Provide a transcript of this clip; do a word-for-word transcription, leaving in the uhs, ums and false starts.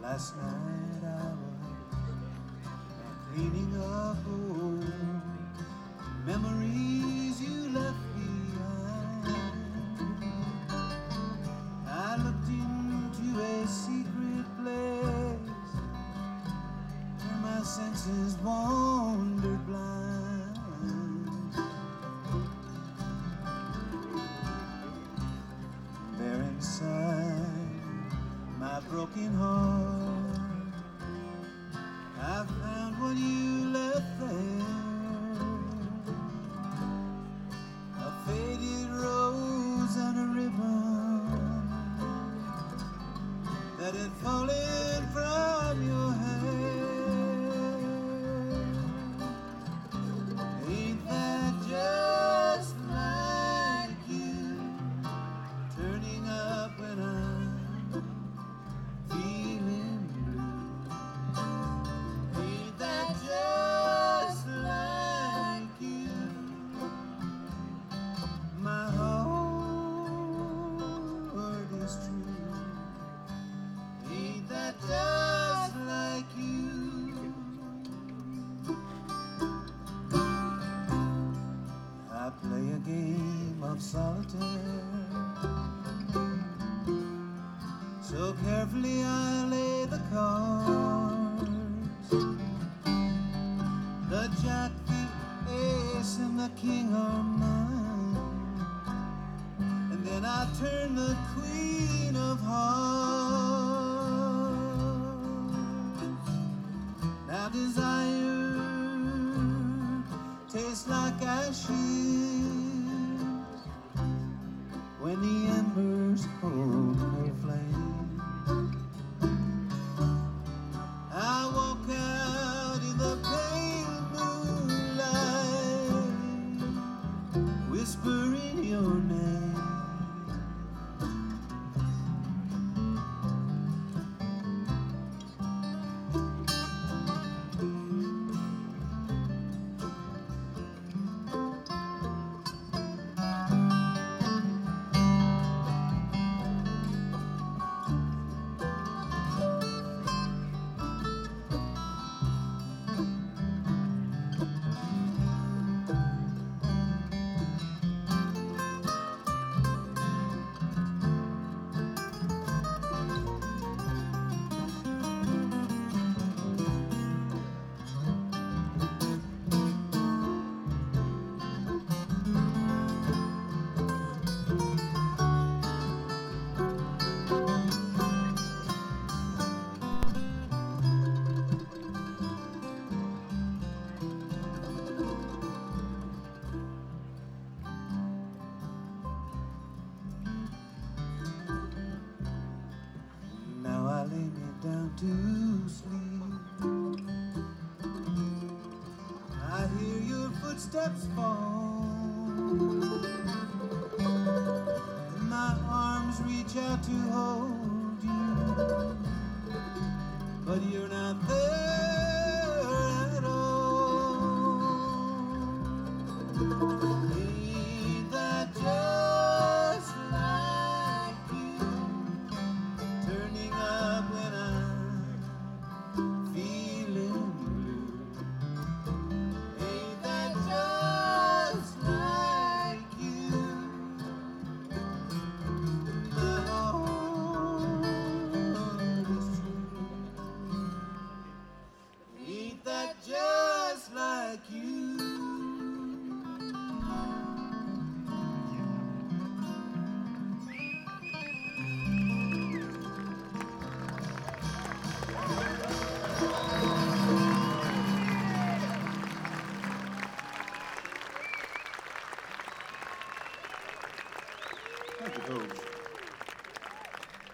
Last night I was cleaning up old memories you left behind. I looked into a secret place where my senses wandered blind. There inside my broken heart, I found what you left there, a faded rose and a ribbon that had fallen from your hair. Ain't that just like you, turning up when I'm feeling blue? Ain't that just like you? My heart is true. Ain't that just like you? I play a game of solitaire, so carefully I lay the cards. The jack, the ace, and the king are mine, and then I turn the queen of hearts. Now desire tastes like ashes when the embers hold her flame. I walk out in the pale moonlight, whispering your name. Now I lay me down to sleep. I hear your footsteps fall, and my arms reach out to hold you, but you're not there.